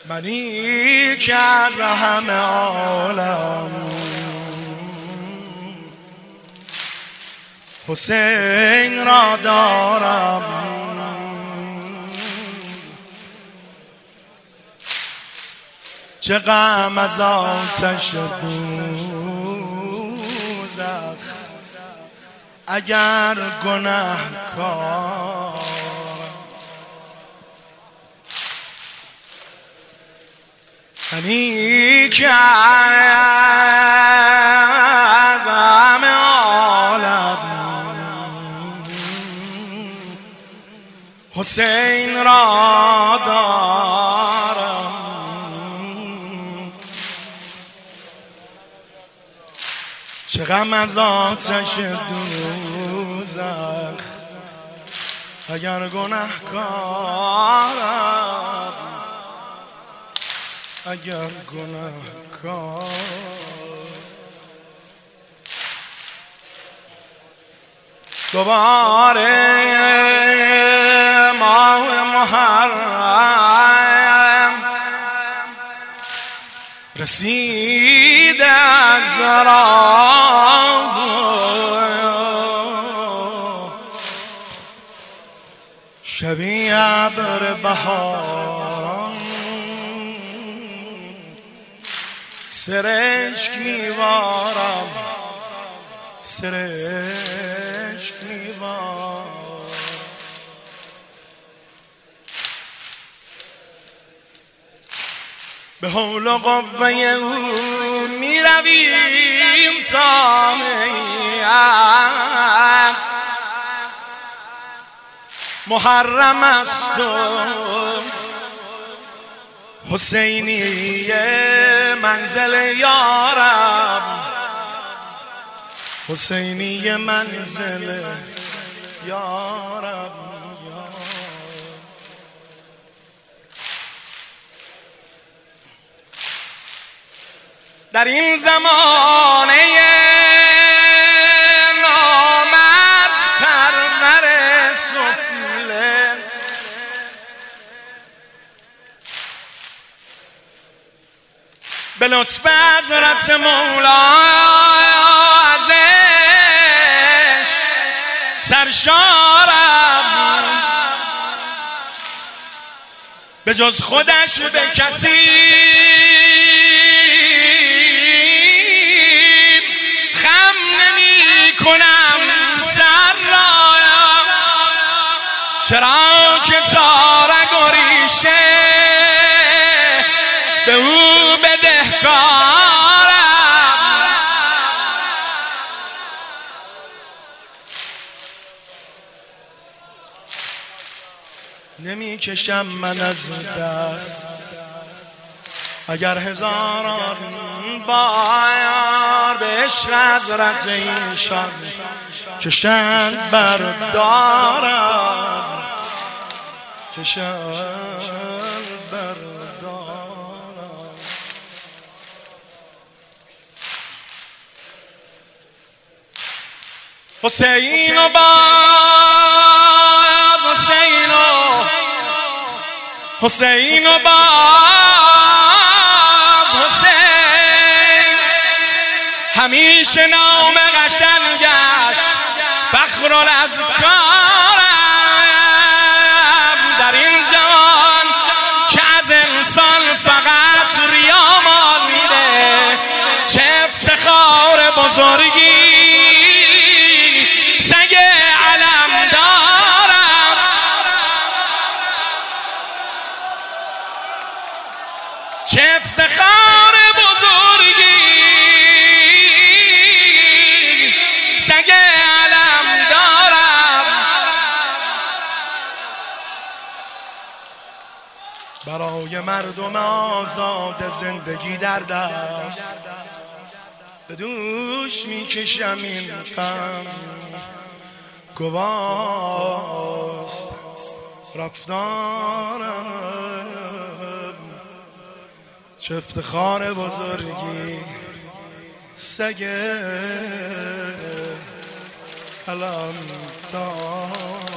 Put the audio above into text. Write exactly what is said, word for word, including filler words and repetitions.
منی که از همه عالم حسین را دارم، چه غم از آتش دوزخ اگر گنهکار. منی که از همه عالم حسین را دارم، چه غم از آتش دوزخ اگر گنهکارم، اگر گنهکار. دوباره ماه محرم رسید از راه، شبی ابر بهار سرشک میوارم، سرشک میوارم. به حول و قوه او میرویم تا هیئت محرم است و حسینی منزل یارم، حسینی منزل یارم. در این زمانه نامرد پرور سفله به لطف حضرت مولا ازش سرشارم، به جز خودش به کسی خم نمی کنم سر را، چرا که تارگ و ریشه به او بدهکارم. نمی کشم من از دست اگر هزاران بار به عشق حضرت ایشان کشند بردارم، کشند بردارم. حسین و باز، حسین و حسین و باز حسین، همیشه نام قشنگش فخر الاذکارم. در این جهان که از انسان فقط ریا مانده، چه افتخار بزرگی سگ علم دارم. چه افتخار بزرگی سگ علم دارم. برای مردم آزاد زندگی در دست به دوش میکشم این غم، گواست رفتارم. چه افتخار بزرگی سگ علم دارم.